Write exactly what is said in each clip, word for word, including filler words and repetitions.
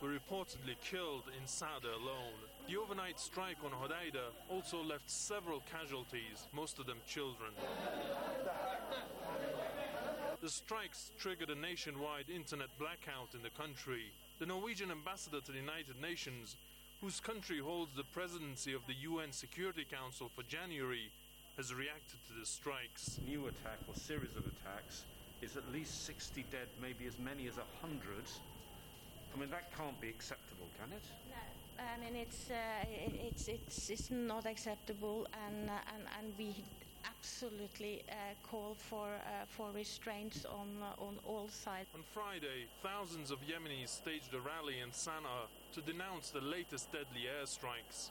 were reportedly killed in Sa'da alone. The overnight strike on Hodeidah also left several casualties, most of them children. The strikes triggered a nationwide internet blackout in the country. The Norwegian ambassador to the United Nations, whose country holds the presidency of the U N Security Council for January, has reacted to the strikes. New attack or series of attacks is at least sixty dead, maybe as many as one hundred. I mean, that can't be acceptable, can it? No, I mean, it's uh, it's it's it's not acceptable, and uh, and and we absolutely uh, call for uh, for restraints on uh, on all sides. On Friday, thousands of Yemenis staged a rally in Sana'a to denounce the latest deadly airstrikes.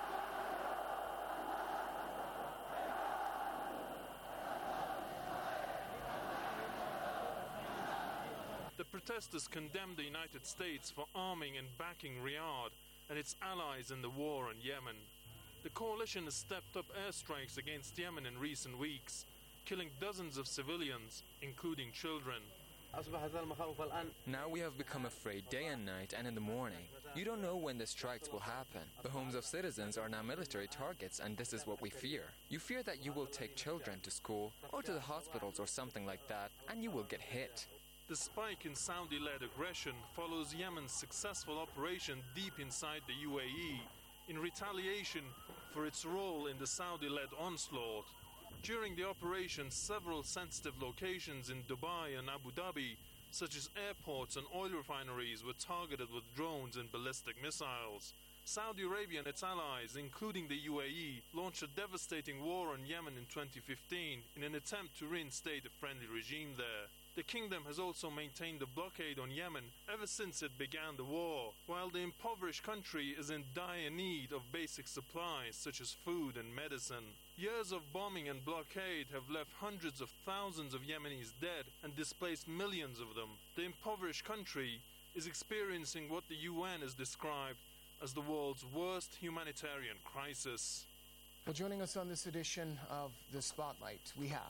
The protesters condemned the United States for arming and backing Riyadh and its allies in the war in Yemen. The coalition has stepped up airstrikes against Yemen in recent weeks, killing dozens of civilians, including children. Now we have become afraid day and night and in the morning. You don't know when the strikes will happen. The homes of citizens are now military targets, and this is what we fear. You fear that you will take children to school or to the hospitals or something like that, and you will get hit. The spike in Saudi-led aggression follows Yemen's successful operation deep inside the U A E in retaliation for its role in the Saudi-led onslaught. During the operation, several sensitive locations in Dubai and Abu Dhabi, such as airports and oil refineries, were targeted with drones and ballistic missiles. Saudi Arabia and its allies, including the U A E, launched a devastating war on Yemen in twenty fifteen in an attempt to reinstate a friendly regime there. The kingdom has also maintained a blockade on Yemen ever since it began the war, while the impoverished country is in dire need of basic supplies such as food and medicine. Years of bombing and blockade have left hundreds of thousands of Yemenis dead and displaced millions of them. The impoverished country is experiencing what the U N has described as the world's worst humanitarian crisis. Well, joining us on this edition of The Spotlight, we have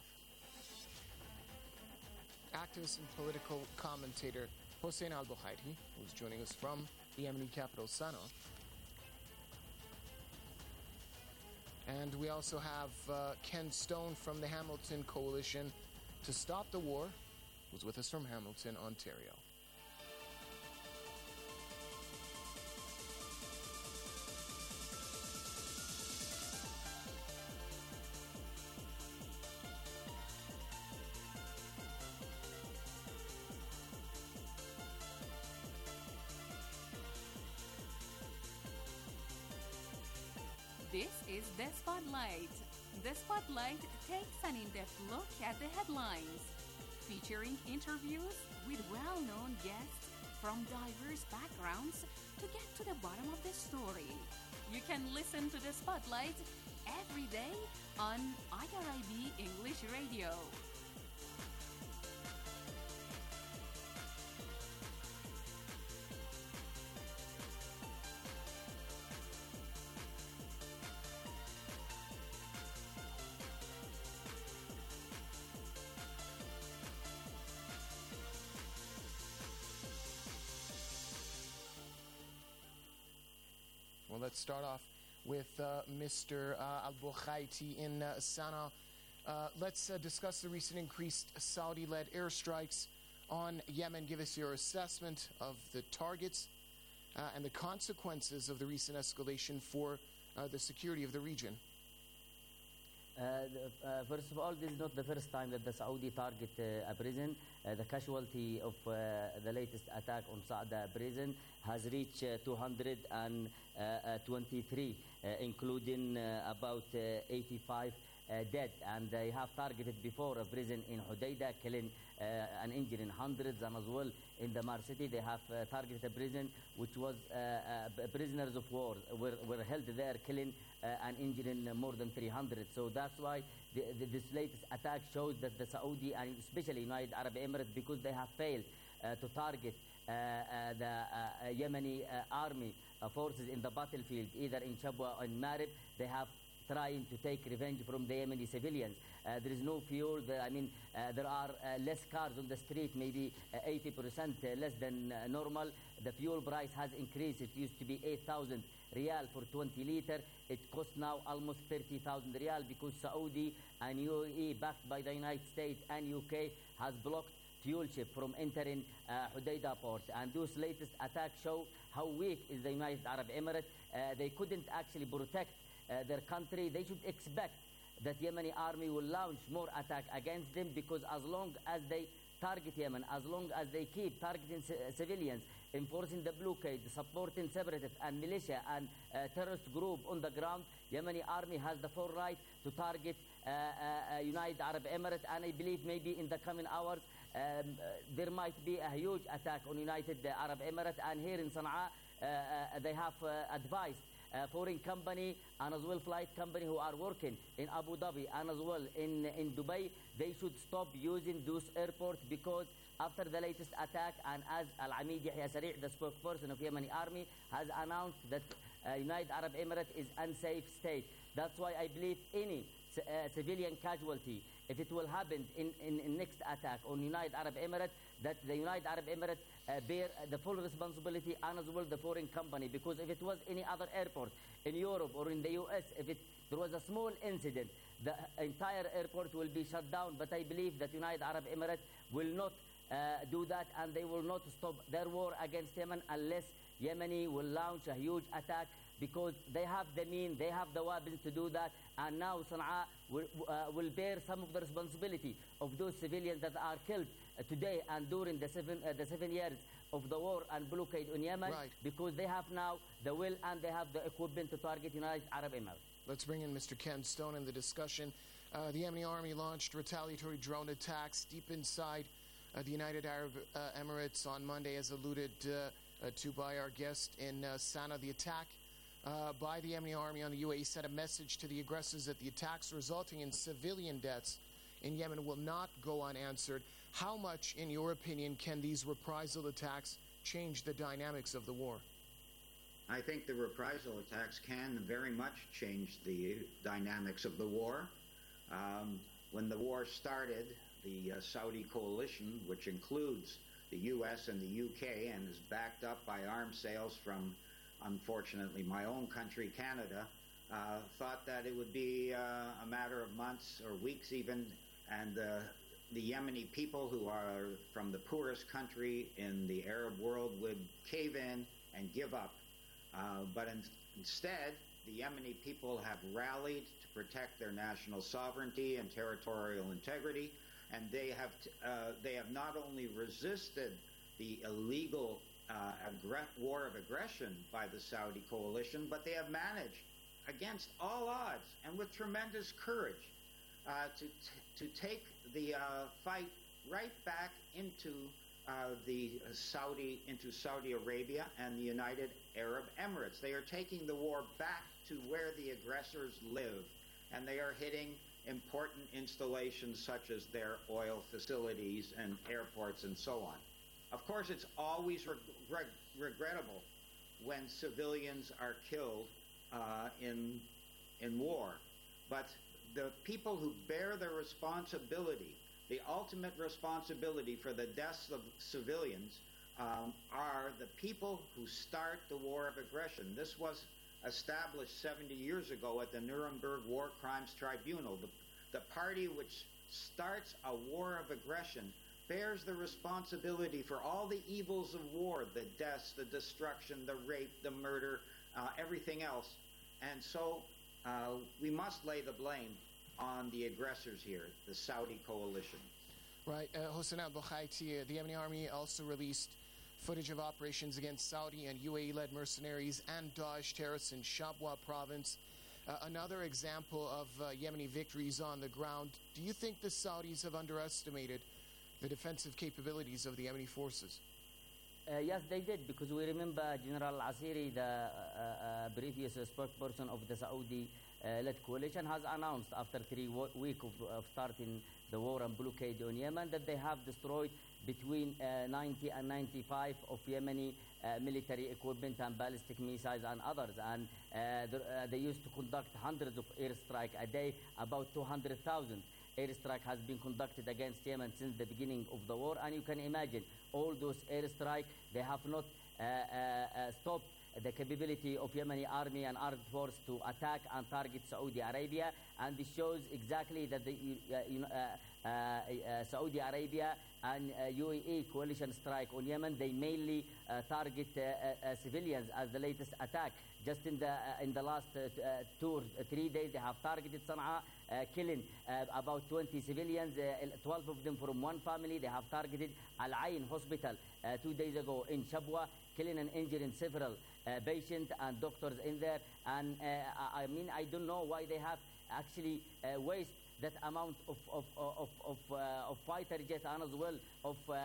activist and political commentator Hossein al-Bouhaiti, who's joining us from the Yemeni capital, Sana'a. And we also have uh, Ken Stone from the Hamilton Coalition to Stop the War, who's with us from Hamilton, Ontario. This is The Spotlight. The Spotlight takes an in-depth look at the headlines, featuring interviews with well-known guests from diverse backgrounds to get to the bottom of the story. You can listen to The Spotlight every day on I R I B English Radio. Well, let's start off with uh, Mister Uh, al-Bouhaiti in uh, Sana'a. Uh, let's uh, discuss the recent increased Saudi-led airstrikes on Yemen. Give us your assessment of the targets uh, and the consequences of the recent escalation for uh, the security of the region. Uh, the, uh, first of all, this is not the first time that the Saudi target uh, a prison. Uh, the casualty of uh, the latest attack on Sa'da prison has reached uh, two hundred twenty-three, uh, including uh, about uh, eighty-five uh, dead. And they have targeted before a prison in Hodeidah, killing uh, and injuring hundreds, and as well in the Mar City they have uh, targeted a prison which was uh, uh, prisoners of war were, were held there, killing uh, and injuring more than three hundred. So that's why the, the, this latest attack shows that the Saudi and especially United Arab Emirates, because they have failed uh, to target uh, uh, the uh, Yemeni uh, army uh, forces in the battlefield, either in Shabwa or in Marib, they have trying to take revenge from the Yemeni civilians. Uh, there is no fuel. There, I mean, uh, there are uh, less cars on the street, maybe uh, eighty percent uh, less than uh, normal. The fuel price has increased. It used to be eight thousand riyal for twenty liter. It costs now almost thirty thousand riyal because Saudi and U A E, backed by the United States and U K, has blocked fuel ship from entering uh, Hodeidah port. And those latest attacks show how weak is the United Arab Emirates. Uh, they couldn't actually protect uh, their country. They should expect that Yemeni army will launch more attack against them, because as long as they target Yemen, as long as they keep targeting c- civilians, enforcing the blockade, supporting separatists and militia and uh, terrorist group on the ground, Yemeni army has the full right to target uh, uh, uh, United Arab Emirates. And I believe maybe in the coming hours um, uh, there might be a huge attack on United Arab Emirates. And here in Sana'a, uh, uh, they have uh, advised uh, foreign company and as well flight company who are working in Abu Dhabi and as well in, in Dubai, they should stop using those airports, because after the latest attack, and as Al-Amid Yahya Sari', the spokesperson of Yemeni army, has announced that uh, United Arab Emirates is unsafe state. That's why I believe any c- uh, civilian casualty, if it will happen in, in, in next attack on United Arab Emirates, that the United Arab Emirates uh, bear the full responsibility, and as well the foreign company. Because if it was any other airport in Europe or in the U S, if it, there was a small incident, the entire airport will be shut down. But I believe that United Arab Emirates will not uh, do that, and they will not stop their war against Yemen unless Yemeni will launch a huge attack, because they have the means, they have the weapons to do that. And now Sana'a will, uh, will bear some of the responsibility of those civilians that are killed uh, today and during the seven, uh, the seven years of the war and blockade on Yemen, Right. because they have now the will and they have the equipment to target United Arab Emirates. Let's bring in Mister Ken Stone in the discussion. Uh, the Yemeni army launched retaliatory drone attacks deep inside uh, the United Arab uh, Emirates on Monday, as alluded uh, uh, to by our guest in uh, Sana'a. The attack uh, by the Yemeni army on the U A E sent a message to the aggressors that the attacks resulting in civilian deaths in Yemen will not go unanswered. How much, in your opinion, can these reprisal attacks change the dynamics of the war? I think the reprisal attacks can very much change the dynamics of the war. Um, when the war started, the uh, Saudi coalition, which includes the U S and the U K and is backed up by arms sales from, unfortunately, my own country, Canada, uh, thought that it would be uh, a matter of months or weeks even, and uh, the Yemeni people, who are from the poorest country in the Arab world, would cave in and give up. Uh, but in, instead, the Yemeni people have rallied to protect their national sovereignty and territorial integrity, and they have t- uh, they have not only resisted the illegal uh, aggr- war of aggression by the Saudi coalition, but they have managed, against all odds and with tremendous courage, uh, to t- to take the uh, fight right back into Uh, the uh, Saudi into Saudi Arabia and the United Arab Emirates. They are taking the war back to where the aggressors live, and they are hitting important installations such as their oil facilities and airports and so on. Of course, it's always reg- reg- regrettable when civilians are killed uh, in in war, but the people who bear the responsibility, the ultimate responsibility for the deaths of civilians, um, are the people who start the war of aggression. This was established seventy years ago at the Nuremberg War Crimes Tribunal. The, the party which starts a war of aggression bears the responsibility for all the evils of war, the deaths, the destruction, the rape, the murder, uh, everything else. And so uh, we must lay the blame on the aggressors here, the Saudi coalition. Right. Uh, Hossein al-Bukhaiti, uh, the Yemeni army also released footage of operations against Saudi and U A E-led mercenaries and Daesh terrorists in Shabwa province. Uh, another example of uh, Yemeni victories on the ground. Do you think the Saudis have underestimated the defensive capabilities of the Yemeni forces? Uh, yes, they did, because we remember General Asiri, the uh, uh, previous uh, spokesperson of the Saudi-led uh, coalition, has announced after three wo- weeks of, of starting the war and blockade on Yemen that they have destroyed between uh, ninety and ninety-five of Yemeni uh, military equipment and ballistic missiles and others. And uh, the, uh, they used to conduct hundreds of airstrikes a day, about two hundred thousand. Airstrike has been conducted against Yemen since the beginning of the war, and you can imagine all those airstrikes, they have not uh, uh, uh, stopped the capability of Yemeni army and armed force to attack and target Saudi Arabia, and this shows exactly that the uh, uh, uh, uh, Saudi Arabia and uh, U A E coalition strike on Yemen, they mainly uh, target uh, uh, civilians as the latest attack. Just in the uh, in the last uh, uh, two or three days, they have targeted Sana'a, uh, killing uh, about twenty civilians, uh, twelve of them from one family. They have targeted Al Ain Hospital uh, two days ago in Shabwa, killing and injuring several uh, patients and doctors in there. And uh, I mean, I don't know why they have actually uh, waste that amount of of of of, uh, of fighter jets and as well of uh, uh,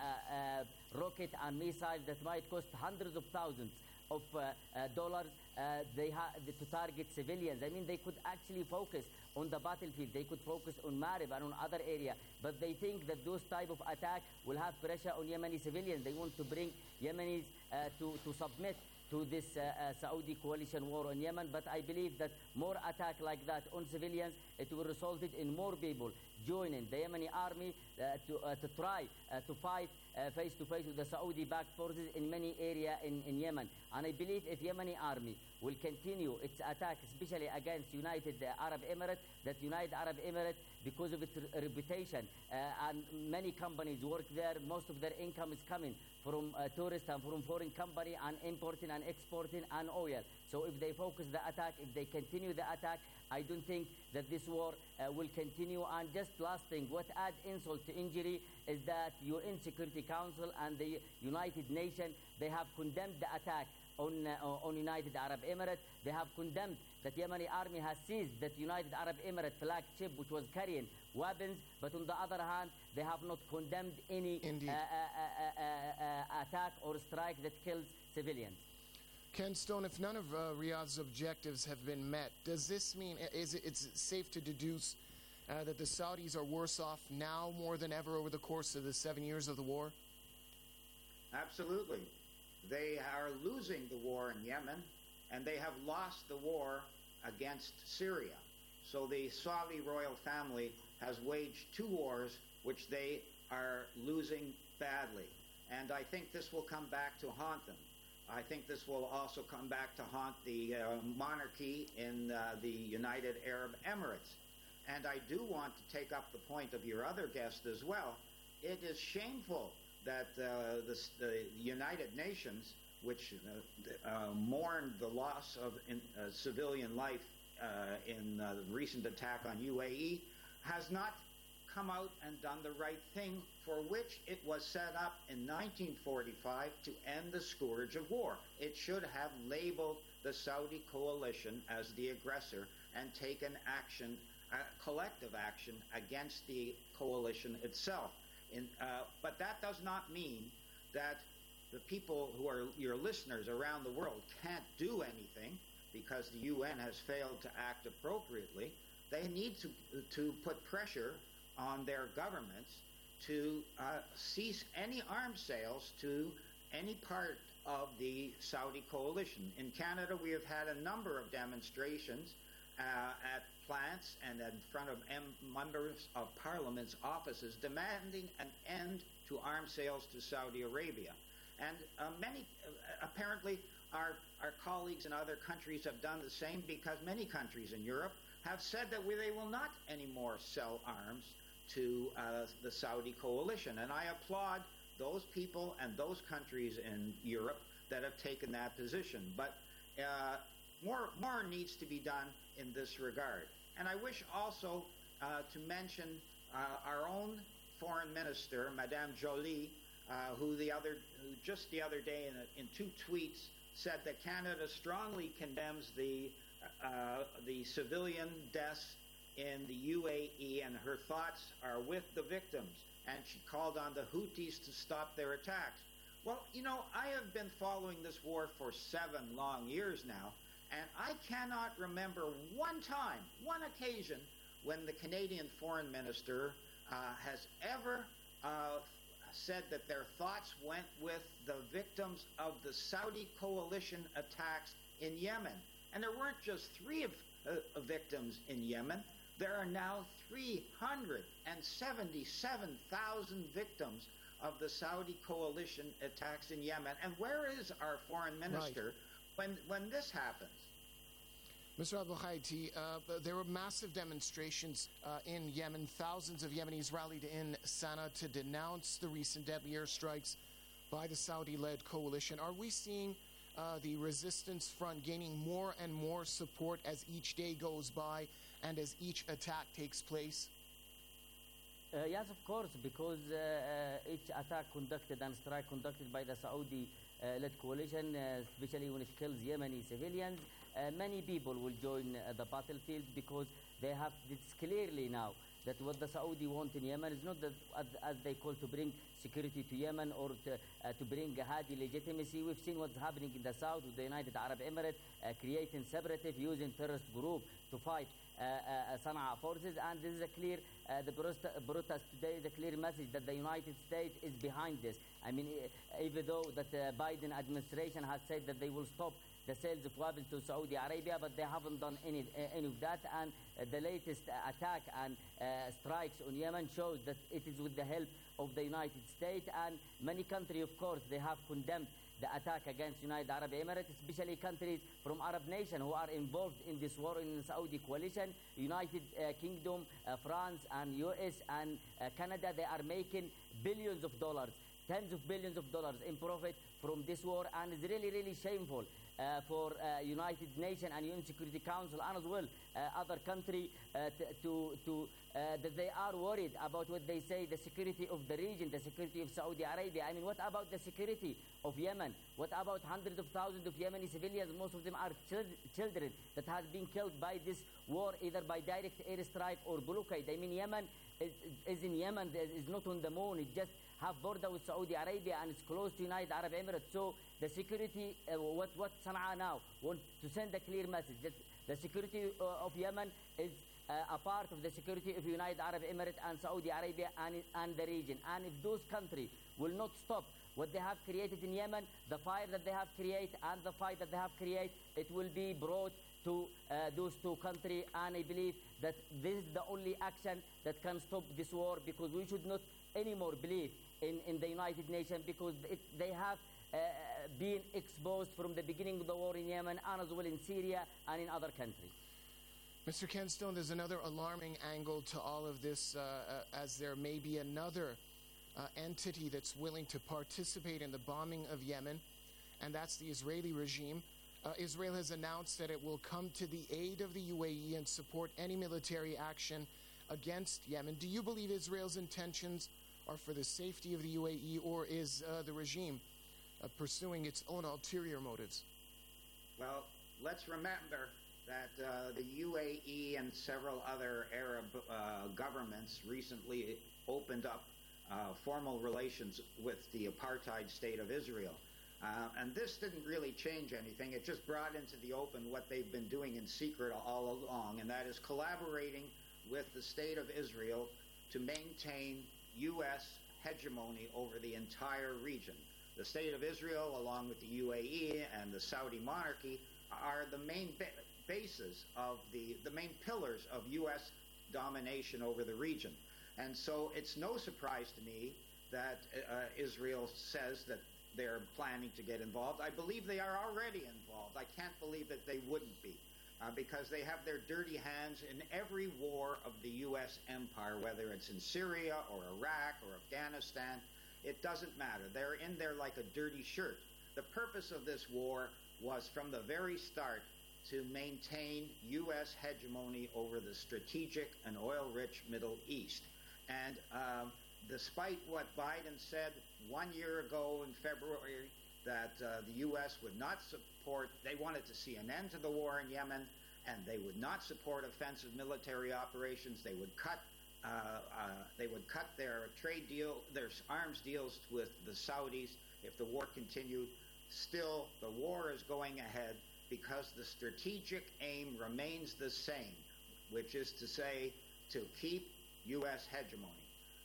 uh, rocket and missiles that might cost hundreds of thousands of uh, uh, dollars. Uh, they ha- to target civilians. I mean, they could actually focus on the battlefield. They could focus on Marib and on other area. But they think that those type of attack will have pressure on Yemeni civilians. They want to bring Yemenis uh, to, to submit to this uh, uh, Saudi coalition war on Yemen. But I believe that more attack like that on civilians, it will result in more people joining the Yemeni army uh, to, uh, to try uh, to fight uh, face to face with the Saudi-backed forces in many areas in, in Yemen. And I believe if Yemeni army will continue its attack, especially against United Arab Emirates, that United Arab Emirates, because of its re- reputation, uh, and many companies work there, most of their income is coming from uh, tourists and from foreign company and importing and exporting and oil. So if they focus the attack, if they continue the attack, I don't think that this war uh, will continue. And just last thing, what adds insult to injury is that U N Security Council and the United Nations, they have condemned the attack on, uh, on United Arab Emirates. They have condemned that Yemeni army has seized that United Arab Emirates flagship which was carrying weapons, but on the other hand, they have not condemned any uh, uh, uh, uh, uh, attack or strike that kills civilians. Ken Stone, if none of uh, Riyadh's objectives have been met, does this mean, is it, it's safe to deduce uh, that the Saudis are worse off now more than ever over the course of the seven years of the war? Absolutely. They are losing the war in Yemen, and they have lost the war against Syria. So the Saudi royal family has waged two wars which they are losing badly. And I think this will come back to haunt them. I think this will also come back to haunt the uh, monarchy in uh, the United Arab Emirates. And I do want to take up the point of your other guest as well. It is shameful that uh, this, the United Nations, which uh, uh, mourned the loss of in, uh, civilian life uh, in uh, the recent attack on U A E, has not come out and done the right thing for which it was set up in nineteen forty-five to end the scourge of war. It should have labeled the Saudi coalition as the aggressor and taken action, uh, collective action against the coalition itself. In, uh, but that does not mean that the people who are your listeners around the world can't do anything because the U N has failed to act appropriately. They need to to put pressure on their governments to uh, cease any arms sales to any part of the Saudi coalition. In Canada, we have had a number of demonstrations uh, at plants and in front of M- members of parliament's offices demanding an end to arms sales to Saudi Arabia. And uh, many, uh, apparently, our, our colleagues in other countries have done the same because many countries in Europe have said that we, they will not anymore sell arms to uh, the Saudi coalition. And I applaud those people and those countries in Europe that have taken that position. But uh, more, more needs to be done in this regard. And I wish also uh, to mention uh, our own foreign minister, Madame Joly, uh, who the other, who just the other day in, a, in two tweets said that Canada strongly condemns the uh, the civilian deaths in the U A E, and her thoughts are with the victims. And she called on the Houthis to stop their attacks. Well, you know, I have been following this war for seven long years now, and I cannot remember one time, one occasion, when the Canadian foreign minister uh, has ever uh, said that their thoughts went with the victims of the Saudi coalition attacks in Yemen. And there weren't just three of, uh, victims in Yemen. There are now three hundred seventy-seven thousand victims of the Saudi coalition attacks in Yemen. And where is our foreign minister right. when, when this happens? Mister Al-Bukhaiti, uh, there were massive demonstrations uh, in Yemen. Thousands of Yemenis rallied in Sana'a to denounce the recent deadly airstrikes by the Saudi-led coalition. Are we seeing uh, the resistance front gaining more and more support as each day goes by and as each attack takes place? Uh, yes, of course, because uh, uh, each attack conducted and strike conducted by the Saudi-led coalition, uh, especially when it kills Yemeni civilians, uh, many people will join uh, the battlefield because they have, it's clearly now that what the Saudi want in Yemen is not that, as, as they call, to bring security to Yemen or to, uh, to bring Hadi legitimacy. We've seen what's happening in the south with the United Arab Emirates, uh, creating separatists, using terrorist group to fight uh, uh, Sana'a forces. And this is a clear, uh, the protest today is a clear message that the United States is behind this. I mean, even though that the Biden administration has said that they will stop the sales of weapons to Saudi Arabia, but they haven't done any, uh, any of that. And uh, the latest uh, attack and uh, strikes on Yemen shows that it is with the help of the United States. And many countries, of course, they have condemned the attack against United Arab Emirates, especially countries from Arab nations who are involved in this war in the Saudi coalition. United uh, Kingdom, uh, France, and U S and uh, Canada, they are making billions of dollars, tens of billions of dollars in profit from this war, and it's really, really shameful uh, for uh, United Nations and U N Security Council and as well uh, other countries uh, to, to uh, that they are worried about what they say, the security of the region, the security of Saudi Arabia. I mean, what about the security of Yemen? What about hundreds of thousands of Yemeni civilians? Most of them are chil children that have been killed by this war, either by direct airstrike or blockade. I mean, Yemen is, is in Yemen, is not on the moon. It just have border with Saudi Arabia and it's close to United Arab Emirates. So the security, uh, what, what Sana'a now want to send a clear message that the security uh, of Yemen is uh, a part of the security of United Arab Emirates and Saudi Arabia and, and the region. And if those countries will not stop what they have created in Yemen, the fire that they have created and the fight that they have created, it will be brought to uh, those two countries. And I believe that this is the only action that can stop this war, because we should not anymore believe in, in the United Nations, because it, they have uh, been exposed from the beginning of the war in Yemen and as well in Syria and in other countries. Mister Ken Stone, there's another alarming angle to all of this, uh, uh, as there may be another uh, entity that's willing to participate in the bombing of Yemen, and that's the Israeli regime. Uh, Israel has announced that it will come to the aid of the U A E and support any military action against Yemen. Do you believe Israel's intentions are for the safety of the U A E, or is uh, the regime uh, pursuing its own ulterior motives? Well, let's remember that uh, the U A E and several other Arab uh, governments recently opened up uh, formal relations with the apartheid state of Israel. Uh, and this didn't really change anything. It just brought into the open what they've been doing in secret all along, and that is collaborating with the state of Israel to maintain U S hegemony over the entire region. The state of Israel, along with the U A E and the Saudi monarchy, are the main ba bases of the, the main pillars of U S domination over the region. And so it's no surprise to me that uh, Israel says that they're planning to get involved. I believe they are already involved. I can't believe that they wouldn't be, uh, because they have their dirty hands in every war of the U S empire, whether it's in Syria or Iraq or Afghanistan. It doesn't matter. They're in there like a dirty shirt. The purpose of this war was from the very start to maintain U S hegemony over the strategic and oil-rich Middle East. And um, despite what Biden said one year ago in February, that uh, the U S would not support, they wanted to see an end to the war in Yemen, and they would not support offensive military operations. They would cut, uh, uh, they would cut their trade deal, their arms deals with the Saudis if the war continued. Still, the war is going ahead because the strategic aim remains the same, which is to say, to keep U S hegemony.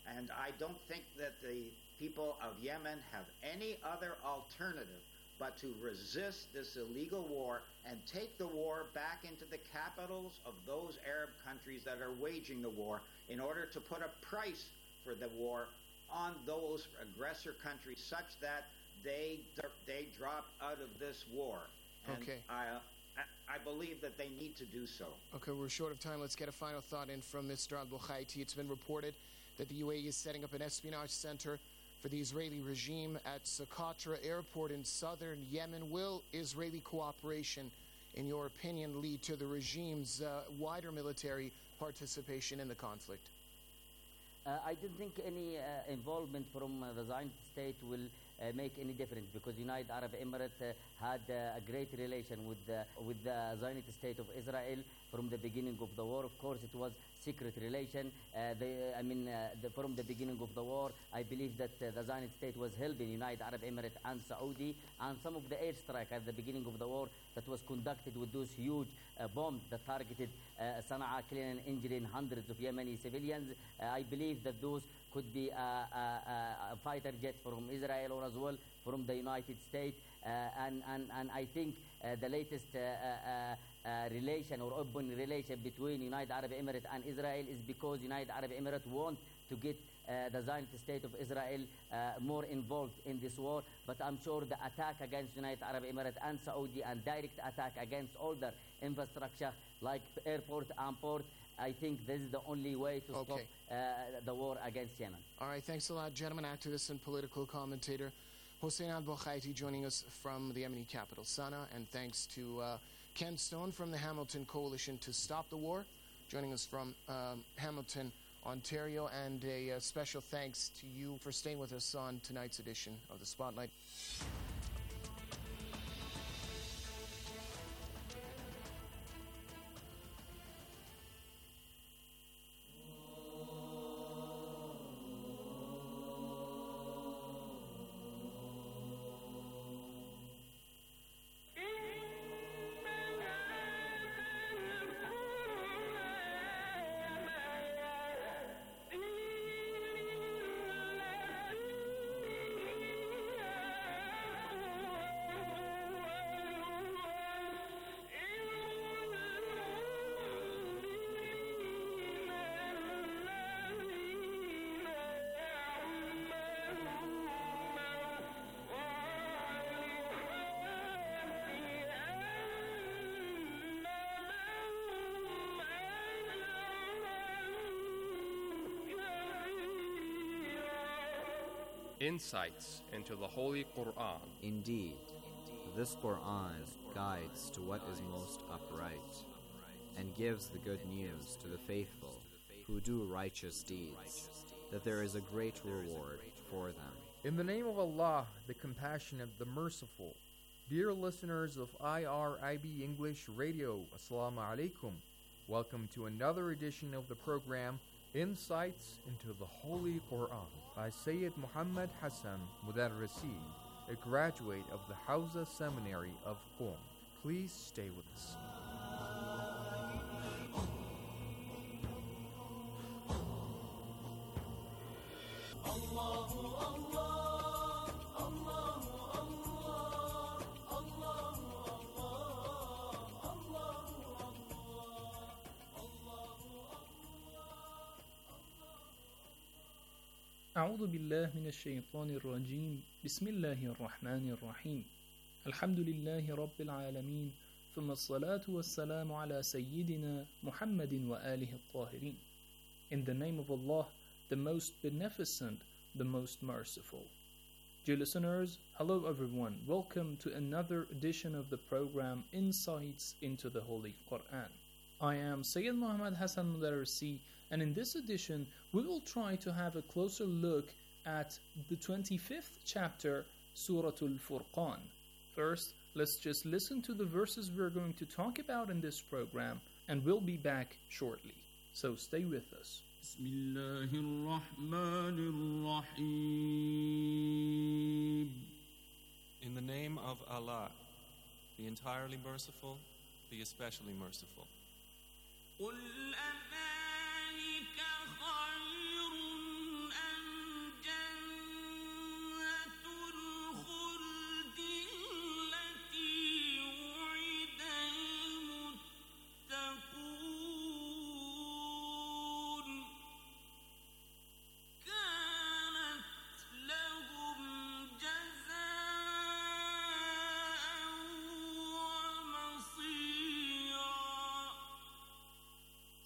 And I don't think that the people of Yemen have any other alternative but to resist this illegal war and take the war back into the capitals of those Arab countries that are waging the war in order to put a price for the war on those aggressor countries such that they they drop out of this war. And okay. I, I believe that they need to do so. Okay, we're short of time. Let's get a final thought in from Mister Al-Bukhaiti. It's been reported that the U A E is setting up an espionage center for the Israeli regime at Socotra Airport in southern Yemen. Will Israeli cooperation, in your opinion, lead to the regime's uh, wider military participation in the conflict? Uh, I don't think any uh, involvement from uh, the Zionist state will uh, make any difference, because United Arab Emirates uh, had uh, a great relation with the, with the Zionist state of Israel from the beginning of the war. Of course, it was secret relation. Uh, the, I mean, uh, the, from the beginning of the war, I believe that uh, the Zionist state was helping United Arab Emirates and Saudi, and some of the airstrike at the beginning of the war that was conducted with those huge uh, bombs that targeted uh, Sana'a, killing and injuring hundreds of Yemeni civilians. Uh, I believe that those could be a, a, a fighter jet from Israel or as well from the United States. Uh, and, and, and I think uh, the latest uh, uh, uh, relation or open relation between United Arab Emirates and Israel is because United Arab Emirates want to get uh, the Zionist state of Israel uh, more involved in this war. But I'm sure the attack against United Arab Emirates and Saudi and direct attack against all their infrastructure like airport and port, I think this is the only way to okay. stop uh, the war against Yemen. All right, thanks a lot, gentlemen. Activist and political commentator Hossein Al-Bukhaiti joining us from the Yemeni capital, Sana'a, and thanks to uh, Ken Stone from the Hamilton Coalition to Stop the War, joining us from um, Hamilton, Ontario, and a uh, special thanks to you for staying with us on tonight's edition of The Spotlight. Insights into the Holy Quran. Indeed, this Quran guides to what is most upright and gives the good news to the faithful who do righteous deeds, that there is a great reward for them. In the name of Allah, the Compassionate, the Merciful. Dear listeners of I R I B English Radio, Assalamu alaikum. Welcome to another edition of the program Insights into the Holy Quran by Sayyid Muhammad Hassan Mudarrisi, a graduate of the Hawza Seminary of Qom. Please stay with us. أعوذ بالله من الشيطان الرجيم بسم الله الرحمن الرحيم الحمد لله رب العالمين ثم الصلاة والسلام على سيدنا محمد وآله الطاهرين. In the name of Allah, the most beneficent, the most merciful. Dear listeners, hello everyone. Welcome to another edition of the program Insights into the Holy Quran. I am Sayyid Muhammad Hassan Mudarrisi, and in this edition we will try to have a closer look at the twenty-fifth chapter, Surah Al-Furqan. First, let's just listen to the verses we're going to talk about in this program, and we'll be back shortly. So stay with us. In the name of Allah, the entirely merciful, the especially merciful.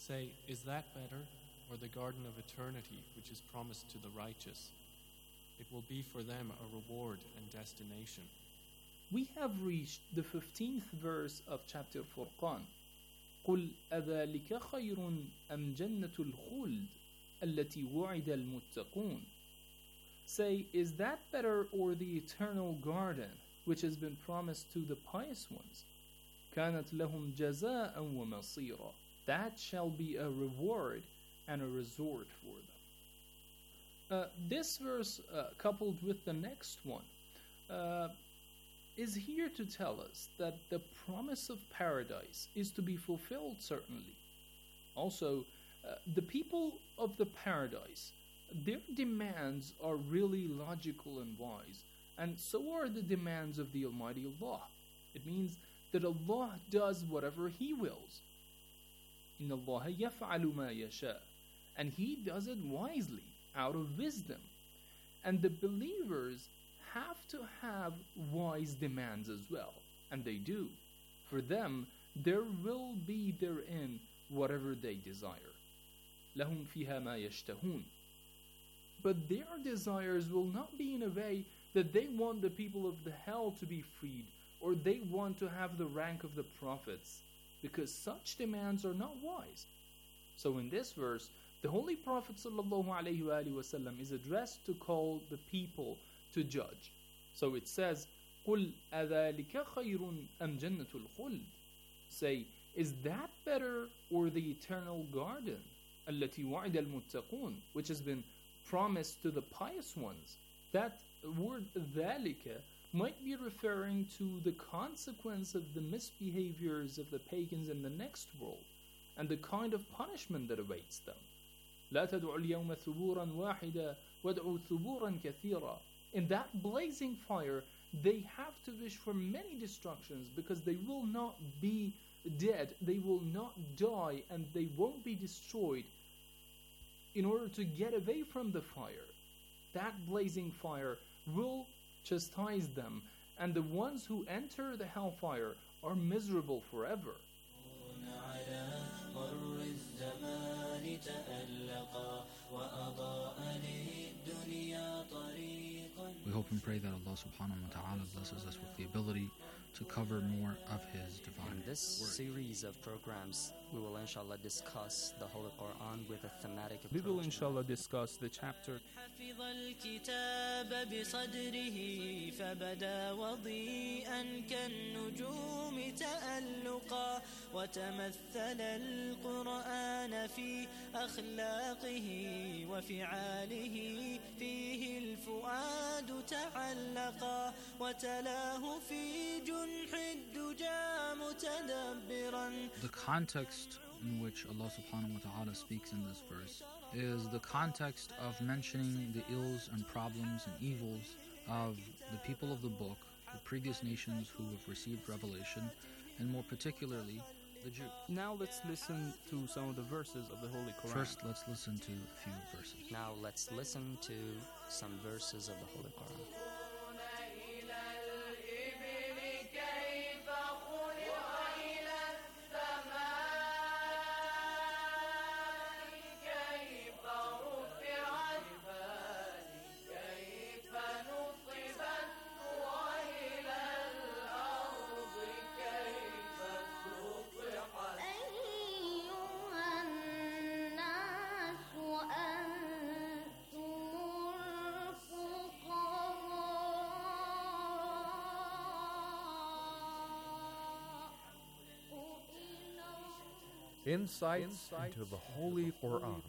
Say, is that better, or the garden of eternity which is promised to the righteous? It will be for them a reward and destination. We have reached the fifteenth verse of chapter Furqan. قُلْ أَذَلِكَ خَيْرٌ أَمْ جَنَّةُ الْخُلْدِ الَّتِي وُعِدَ الْمُتَّقُونَ. Say, is that better or the eternal garden which has been promised to the pious ones? كَانَتْ لَهُمْ جَزَاءً وَمَصِيرًا. That shall be a reward and a resort for them. Uh, this verse, uh, coupled with the next one, uh, is here to tell us that the promise of paradise is to be fulfilled, certainly. Also, uh, the people of the paradise, their demands are really logical and wise, and so are the demands of the Almighty Allah. It means that Allah does whatever He wills. إِنَّ اللَّهَ يَفْعَلُ مَا يَشَاءُ. And He does it wisely, out of wisdom. And the believers have to have wise demands as well, and they do. For them, there will be therein whatever they desire. لَهُمْ فِيهَا مَا يَشْتَهُونَ. But their desires will not be in a way that they want the people of the hell to be freed, or they want to have the rank of the prophets, because such demands are not wise. So in this verse, the Holy Prophet ﷺ is addressed to call the people to judge. So it says, قُلْ أَذَلِكَ خَيْرٌ أَمْ جَنَّةُ الْخُلْدِ. Say, is that better or the eternal garden, الَّتِي وَعِدَ الْمُتَّقُونَ, which has been promised to the pious ones? That word ذَلِكَ might be referring to the consequence of the misbehaviors of the pagans in the next world, and the kind of punishment that awaits them. لا تدعوا اليوم ثبورا واحدا وادعوا ثبورا كثيرا. In that blazing fire, they have to wish for many destructions, because they will not be dead, they will not die, and they won't be destroyed in order to get away from the fire. That blazing fire will chastise them, and the ones who enter the hellfire are miserable forever. We hope and pray that Allah subhanahu wa ta'ala blesses us with the ability to cover more of His divine In this word. series of programs, we will inshallah discuss the Holy Quran with a thematic approach. We will inshallah discuss the chapter حفظ الكتاب بصدره فبدا وضيئا كالنجوم تألقا وتمثل القرآن في أخلاقه وفعاله فيه الفؤاد تعلقا وتلاه في جنح الدجى متدبرا. The context in which Allah subhanahu wa ta'ala speaks in this verse is the context of mentioning the ills and problems and evils of the people of the book, the previous nations who have received revelation, and more particularly the Jews. Now let's listen to some of the verses of the Holy Quran. First, let's listen to a few verses. Now let's listen to some verses of the Holy Quran. Insights into the Holy Quran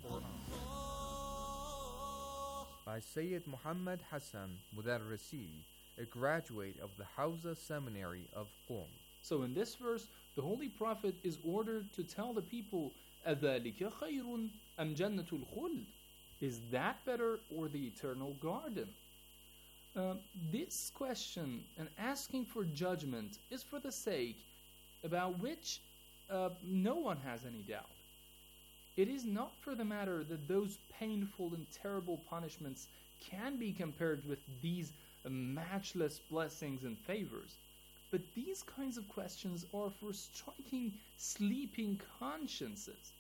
by Sayyid Muhammad Hassan Mudarrisi, a graduate of the Hawza Seminary of Qom. So in this verse, the Holy Prophet is ordered to tell the people, أَذَلِكَ خَيْرٌ أَمْ جَنَّةُ الْخُلْدِ. Is that better or the eternal garden? Uh, this question and asking for judgment is for the sake about which uh, no one has any doubt. It is not for the matter that those painful and terrible punishments can be compared with these uh, matchless blessings and favors. But these kinds of questions are for striking sleeping consciences.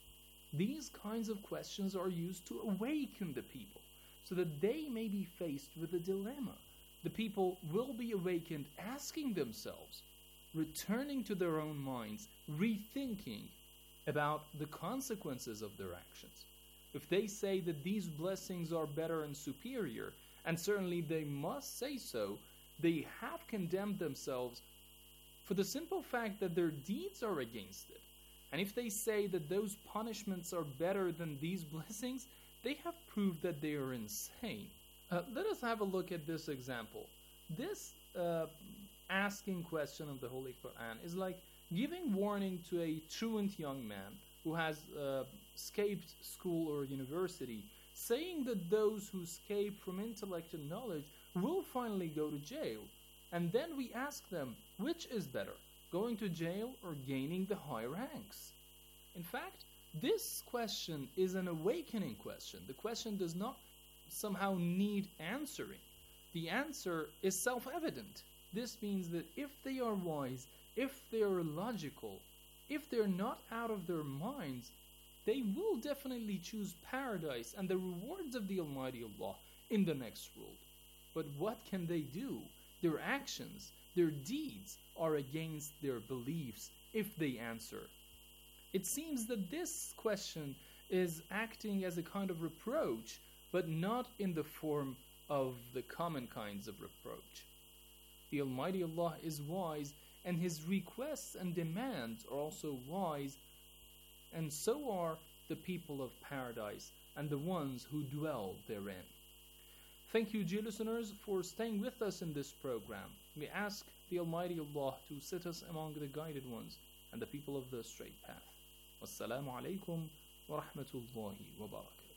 These kinds of questions are used to awaken the people so that they may be faced with a dilemma. The people will be awakened asking themselves, returning to their own minds, rethinking about the consequences of their actions. If they say that these blessings are better and superior, and certainly they must say so, they have condemned themselves for the simple fact that their deeds are against it. And if they say that those punishments are better than these blessings, they have proved that they are insane. Uh, let us have a look at this example. This uh, asking question of the Holy Quran is like giving warning to a truant young man who has uh, escaped school or university, saying that those who escape from intellect and knowledge will finally go to jail. And then we ask them, which is better, going to jail or gaining the high ranks? In fact, this question is an awakening question. The question does not somehow need answering. The answer is self-evident. This means that if they are wise, if they are logical, if they're not out of their minds, they will definitely choose paradise and the rewards of the Almighty Allah in the next world. But what can they do? Their actions, their deeds are against their beliefs if they answer. It seems that this question is acting as a kind of reproach, but not in the form of the common kinds of reproach. The Almighty Allah is wise, and His requests and demands are also wise, and so are the people of paradise and the ones who dwell therein. Thank you, dear listeners, for staying with us in this program. We ask the Almighty Allah to set us among the guided ones and the people of the straight path. Wassalamu alaikum wa rahmatullahi wa barakatuh.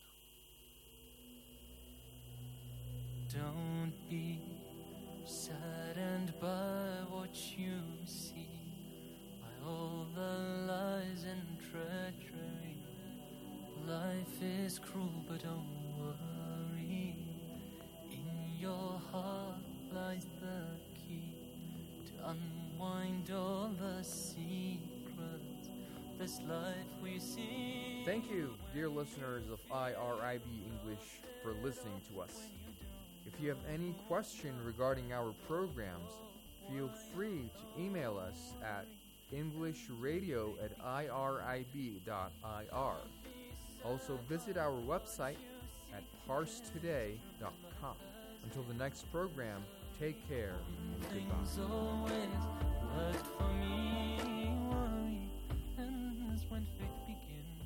Don't be saddened by what you see, by all the lies and treachery. Life is cruel, but don't worry. In your heart lies the key to unwind all the secrets. This life we see. Thank you, dear listeners of I R I B English, for listening to us. If you have any question regarding our programs, feel free to email us at englishradio at I R I B dot I R. Also visit our website at parse today dot com. Until the next program, take care and Things goodbye. always worked for me. Worry ends when faith begins.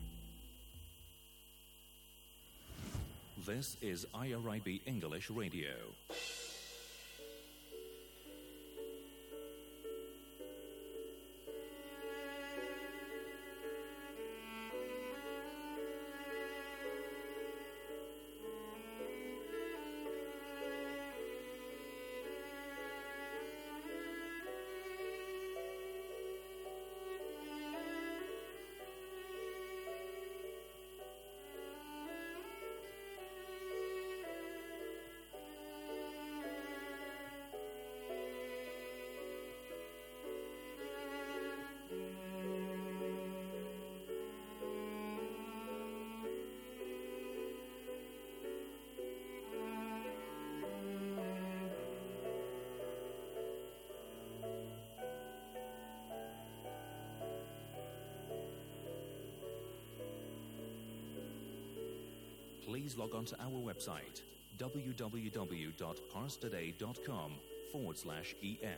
This is I R I B English Radio. Please log on to our website, w w w dot parse today dot com forward slash en.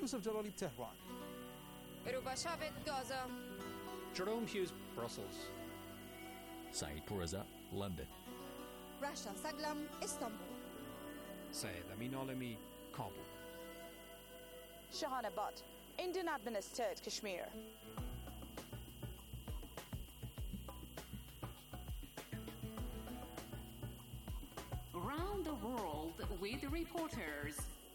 Yusuf Jalali, Tehran. Ruba Shabit, Gaza. Jerome Hughes, Brussels. Saeed Pourreza, London. Rasha Saglam, Istanbul. Syed Amin Alami, Kabul. Shahana Butt, Indian administered Kashmir. Around the world with reporters.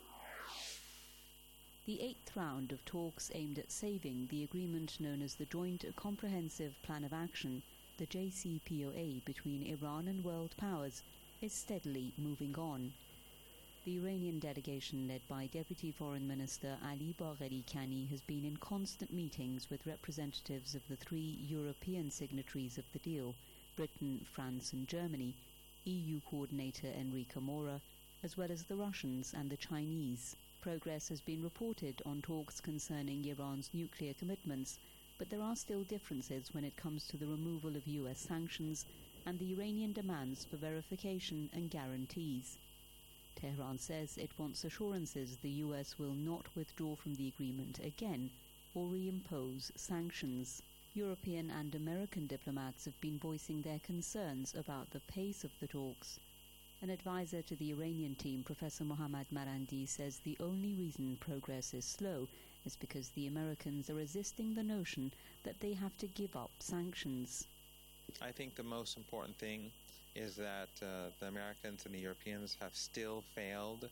The eighth round of talks aimed at saving the agreement known as the Joint Comprehensive Plan of Action, the J C P O A, between Iran and world powers is steadily moving on. The Iranian delegation, led by Deputy Foreign Minister Ali Bagheri Kani, has been in constant meetings with representatives of the three European signatories of the deal, Britain, France and Germany, E U coordinator Enrique Mora, as well as the Russians and the Chinese. Progress has been reported on talks concerning Iran's nuclear commitments, but there are still differences when it comes to the removal of U S sanctions and the Iranian demands for verification and guarantees. Tehran says it wants assurances the U S will not withdraw from the agreement again or reimpose sanctions. European and American diplomats have been voicing their concerns about the pace of the talks. An advisor to the Iranian team, Professor Mohammad Marandi, says the only reason progress is slow is because the Americans are resisting the notion that they have to give up sanctions. I think the most important thing is that uh, the Americans and the Europeans have still failed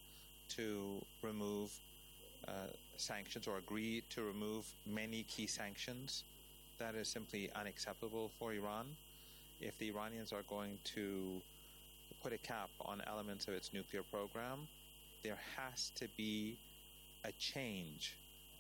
to remove uh, sanctions or agree to remove many key sanctions. That is simply unacceptable for Iran. If the Iranians are going to put a cap on elements of its nuclear program, there has to be a change,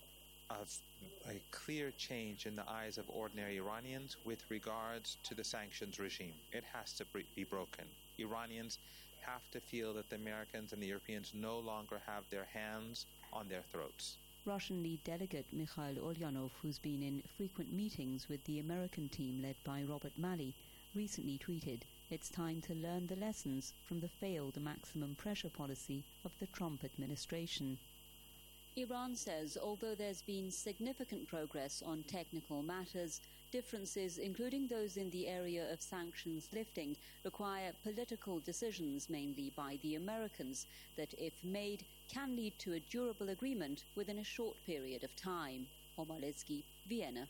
of a clear change in the eyes of ordinary Iranians with regards to the sanctions regime. It has to be broken. Iranians have to feel that the Americans and the Europeans no longer have their hands on their throats. Russian lead delegate Mikhail Ulyanov, who's been in frequent meetings with the American team led by Robert Malley, recently tweeted, "It's time to learn the lessons from the failed maximum pressure policy of the Trump administration." Iran says although there's been significant progress on technical matters, differences, including those in the area of sanctions lifting, require political decisions, mainly by the Americans, that, if made, can lead to a durable agreement within a short period of time. Omar Lizki, Vienna.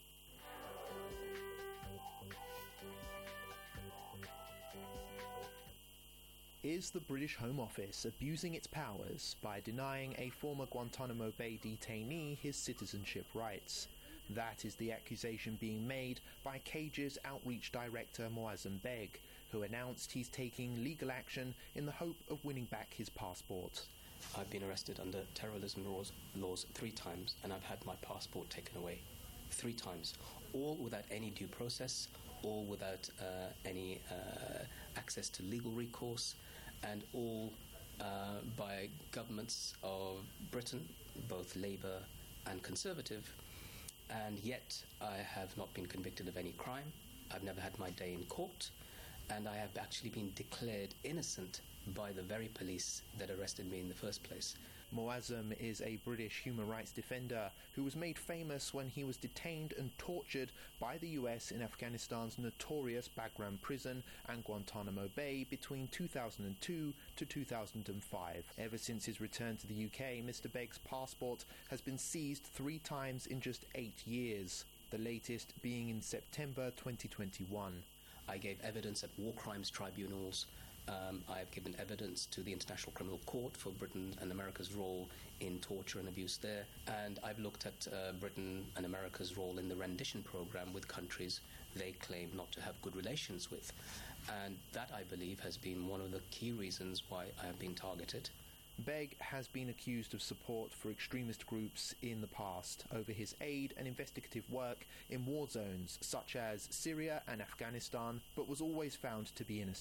Is the British Home Office abusing its powers by denying a former Guantanamo Bay detainee his citizenship rights? That is the accusation being made by Cage's outreach director Moazzam Beg, who announced he's taking legal action in the hope of winning back his passport. I've been arrested under terrorism laws, laws three times, and I've had my passport taken away. Three times. All without any due process, all without uh, any uh, access to legal recourse, and all uh, by governments of Britain, both Labour and Conservative, and yet I have not been convicted of any crime. I've never had my day in court, and I have actually been declared innocent by the very police that arrested me in the first place. Moazzam is a British human rights defender who was made famous when he was detained and tortured by the U S in Afghanistan's notorious Bagram prison and Guantanamo Bay between two thousand two to two thousand five. Ever since his return to the U K, Mister Beg's passport has been seized three times in just eight years, the latest being in September twenty twenty-one. I gave evidence at war crimes tribunals. Um, I have given evidence to the International Criminal Court for Britain and America's role in torture and abuse there, and I've looked at uh, Britain and America's role in the rendition program with countries they claim not to have good relations with, and that, I believe, has been one of the key reasons why I have been targeted. Beg has been accused of support for extremist groups in the past over his aid and investigative work in war zones such as Syria and Afghanistan, but was always found to be innocent.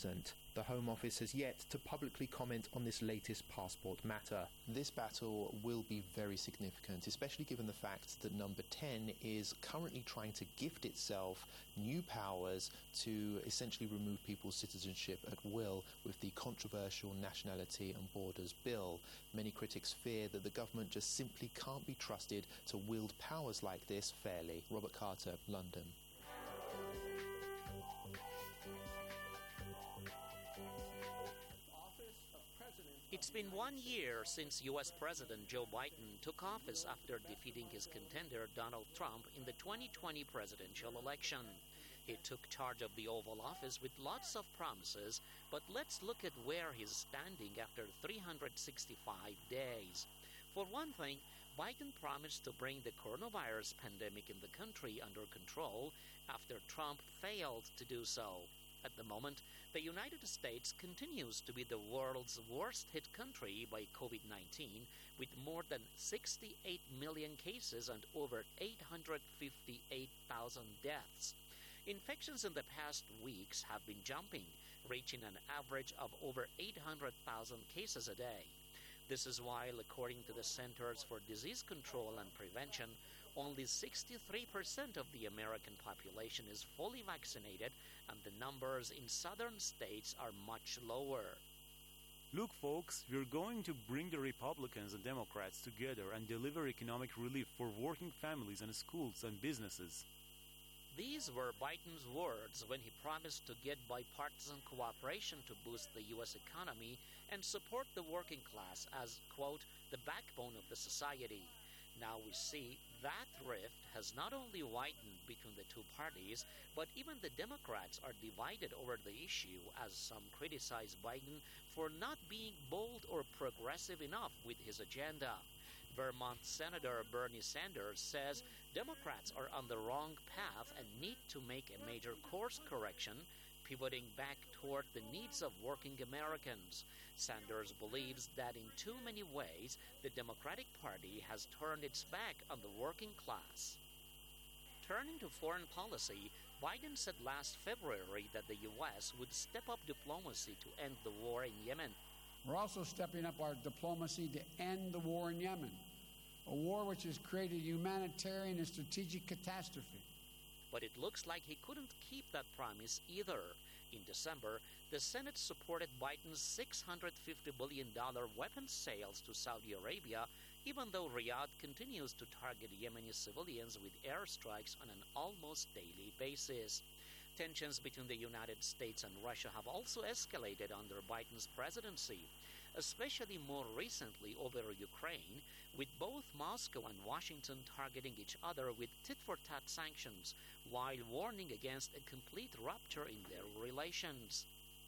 The Home Office has yet to publicly comment on this latest passport matter. This battle will be very significant, especially given the fact that Number ten is currently trying to gift itself new powers to essentially remove people's citizenship at will with the controversial Nationality and Borders Bill. Many critics fear that the government just simply can't be trusted to wield powers like this fairly. Robert Carter, London. It's been one year since U S President Joe Biden took office after defeating his contender Donald Trump in the twenty twenty presidential election. He took charge of the Oval Office with lots of promises, but let's look at where he's standing after three hundred sixty-five days. For one thing, Biden promised to bring the coronavirus pandemic in the country under control after Trump failed to do so. At the moment, the United States continues to be the world's worst-hit country by COVID nineteen, with more than sixty-eight million cases and over eight hundred fifty-eight thousand deaths. Infections in the past weeks have been jumping, reaching an average of over eight hundred thousand cases a day. This is while, according to the Centers for Disease Control and Prevention, only sixty-three percent of the American population is fully vaccinated, and the numbers in southern states are much lower. Look, folks, we're going to bring the Republicans and Democrats together and deliver economic relief for working families and schools and businesses. These were Biden's words when he promised to get bipartisan cooperation to boost the U S economy and support the working class as, quote, the backbone of the society. Now we see that rift has not only widened between the two parties, but even the Democrats are divided over the issue, as some criticize Biden for not being bold or progressive enough with his agenda. Vermont Senator Bernie Sanders says Democrats are on the wrong path and need to make a major course correction, pivoting back toward the needs of working Americans. Sanders believes that in too many ways, the Democratic Party has turned its back on the working class. Turning to foreign policy, Biden said last February that the U S would step up diplomacy to end the war in Yemen. We're also stepping up our diplomacy to end the war in Yemen, a war which has created a humanitarian and strategic catastrophe. But it looks like he couldn't keep that promise either. In December, the Senate supported Biden's six hundred fifty billion dollars weapons sales to Saudi Arabia, even though Riyadh continues to target Yemeni civilians with airstrikes on an almost daily basis. Tensions between the United States and Russia have also escalated under Biden's presidency, especially more recently over Ukraine, with both Moscow and Washington targeting each other with tit-for-tat sanctions, while warning against a complete rupture in their relations.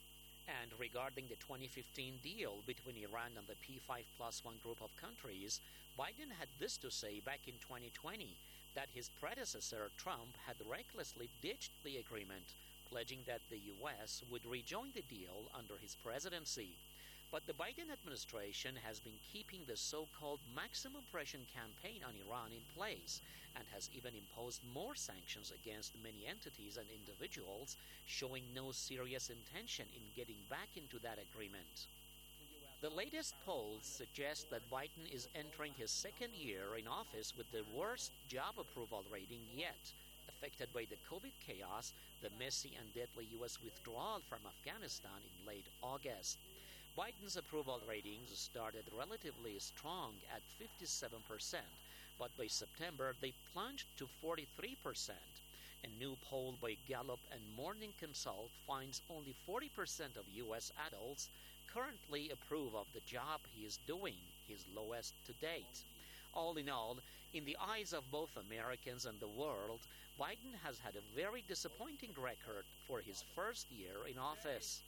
And regarding the twenty fifteen deal between Iran and the P five plus one group of countries, Biden had this to say back in twenty twenty, that his predecessor, Trump, had recklessly ditched the agreement, pledging that the U S would rejoin the deal under his presidency. But the Biden administration has been keeping the so-called maximum pressure campaign on Iran in place and has even imposed more sanctions against many entities and individuals, showing no serious intention in getting back into that agreement. The latest polls suggest that Biden is entering his second year in office with the worst job approval rating yet, affected by the COVID chaos, the messy and deadly U S withdrawal from Afghanistan in late August. Biden's approval ratings started relatively strong at fifty-seven percent, but by September they plunged to forty-three percent. A new poll by Gallup and Morning Consult finds only forty percent of U S adults currently approve of the job he is doing, his lowest to date. All in all, in the eyes of both Americans and the world, Biden has had a very disappointing record for his first year in office.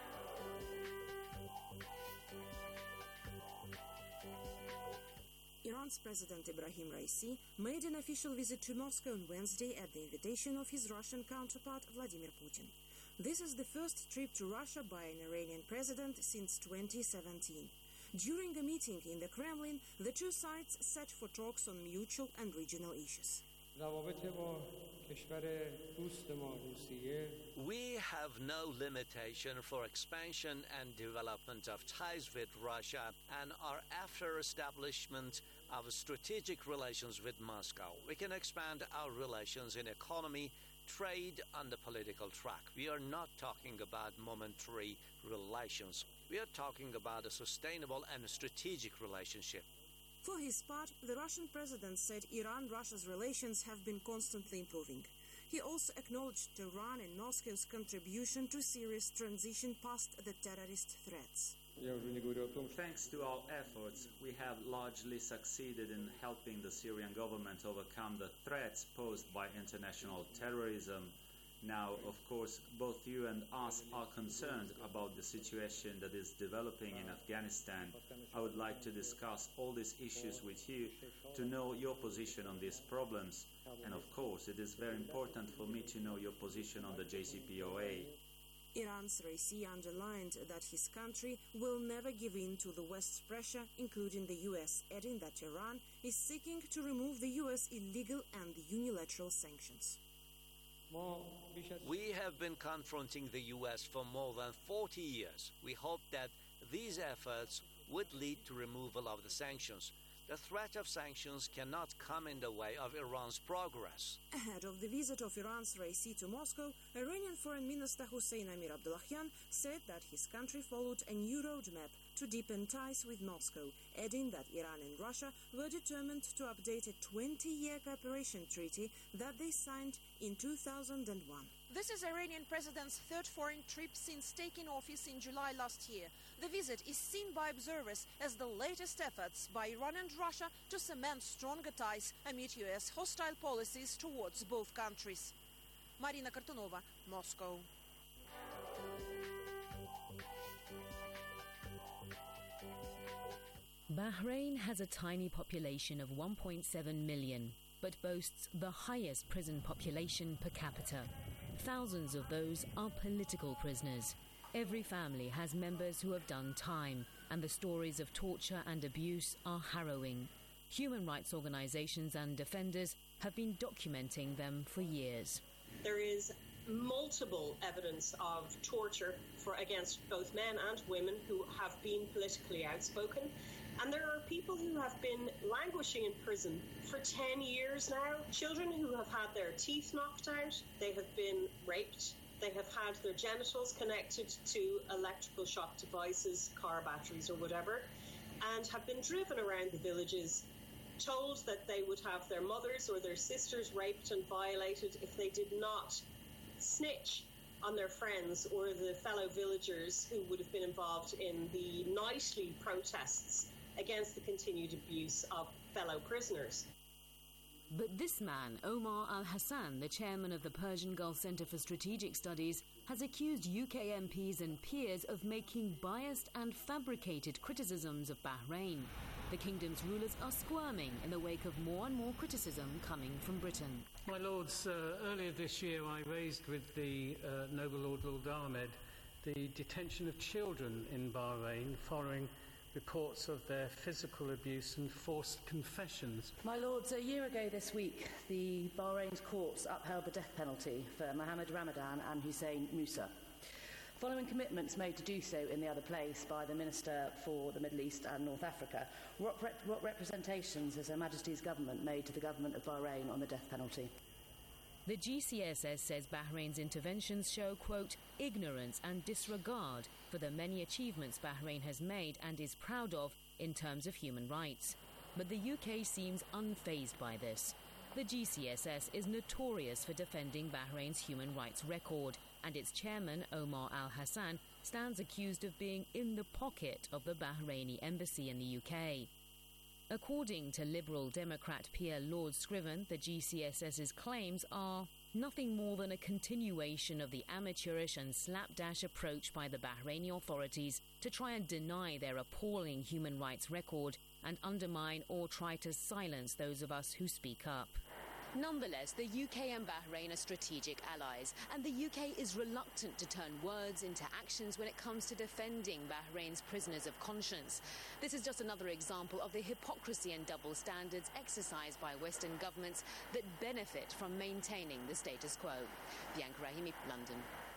Iran's President Ebrahim Raisi made an official visit to Moscow on Wednesday at the invitation of his Russian counterpart Vladimir Putin. This is the first trip to Russia by an Iranian president since twenty seventeen. During a meeting in the Kremlin, the two sides set for talks on mutual and regional issues. We have no limitation for expansion and development of ties with Russia and are after establishment of strategic relations with Moscow. We can expand our relations in economy, trade, and the political track. We are not talking about momentary relations. We are talking about a sustainable and strategic relationship. For his part, the Russian president said Iran-Russia's relations have been constantly improving. He also acknowledged Tehran and Moscow's contribution to Syria's transition past the terrorist threats. Thanks to our efforts, we have largely succeeded in helping the Syrian government overcome the threats posed by international terrorism. Now, of course, both you and us are concerned about the situation that is developing in Afghanistan. I would like to discuss all these issues with you to know your position on these problems. And of course, it is very important for me to know your position on the J C P O A. Iran's Raisi underlined that his country will never give in to the West's pressure, including the U S, adding that Iran is seeking to remove the U S illegal and unilateral sanctions. We have been confronting the U S for more than forty years. We hope that these efforts would lead to removal of the sanctions. The threat of sanctions cannot come in the way of Iran's progress. Ahead of the visit of Iran's Raisi to Moscow, Iranian Foreign Minister Hossein Amir Abdullahian said that his country followed a new roadmap to deepen ties with Moscow, adding that Iran and Russia were determined to update a twenty-year cooperation treaty that they signed in two thousand one. This is Iranian president's third foreign trip since taking office in July last year. The visit is seen by observers as the latest efforts by Iran and Russia to cement stronger ties amid U S hostile policies towards both countries. Marina Kartunova, Moscow. Bahrain has a tiny population of one point seven million, but boasts the highest prison population per capita. Thousands of those are political prisoners. Every family has members who have done time, and the stories of torture and abuse are harrowing. Human rights organizations and defenders have been documenting them for years. There is multiple evidence of torture for against both men and women who have been politically outspoken. And there are people who have been languishing in prison for ten years now. Children who have had their teeth knocked out, they have been raped, they have had their genitals connected to electrical shock devices, car batteries or whatever, and have been driven around the villages, told that they would have their mothers or their sisters raped and violated if they did not snitch on their friends or the fellow villagers who would have been involved in the nightly protests against the continued abuse of fellow prisoners. But this man, Omar Al-Hassan, the chairman of the Persian Gulf Center for Strategic Studies, has accused U K M Ps and peers of making biased and fabricated criticisms of Bahrain. The kingdom's rulers are squirming in the wake of more and more criticism coming from Britain. My lords, uh, earlier this year I raised with the uh, noble Lord Lord Ahmed the detention of children in Bahrain following reports of their physical abuse and forced confessions. My lords, a year ago this week, the Bahrain's courts upheld the death penalty for Mohammed Ramadan and Hussein Musa, following commitments made to do so in the other place by the Minister for the Middle East and North Africa. What, rep- what representations has Her Majesty's government made to the government of Bahrain on the death penalty? The G C S S says Bahrain's interventions show, quote, ignorance and disregard for the many achievements Bahrain has made and is proud of in terms of human rights. But the U K seems unfazed by this. The G C S S is notorious for defending Bahrain's human rights record, and its chairman, Omar Al-Hassan, stands accused of being in the pocket of the Bahraini embassy in the U K. According to Liberal Democrat Pierre Lord Scriven, the G C S S's claims are nothing more than a continuation of the amateurish and slapdash approach by the Bahraini authorities to try and deny their appalling human rights record and undermine or try to silence those of us who speak up. Nonetheless, the U K and Bahrain are strategic allies, and the U K is reluctant to turn words into actions when it comes to defending Bahrain's prisoners of conscience. This is just another example of the hypocrisy and double standards exercised by Western governments that benefit from maintaining the status quo. Bianca Rahimi, London.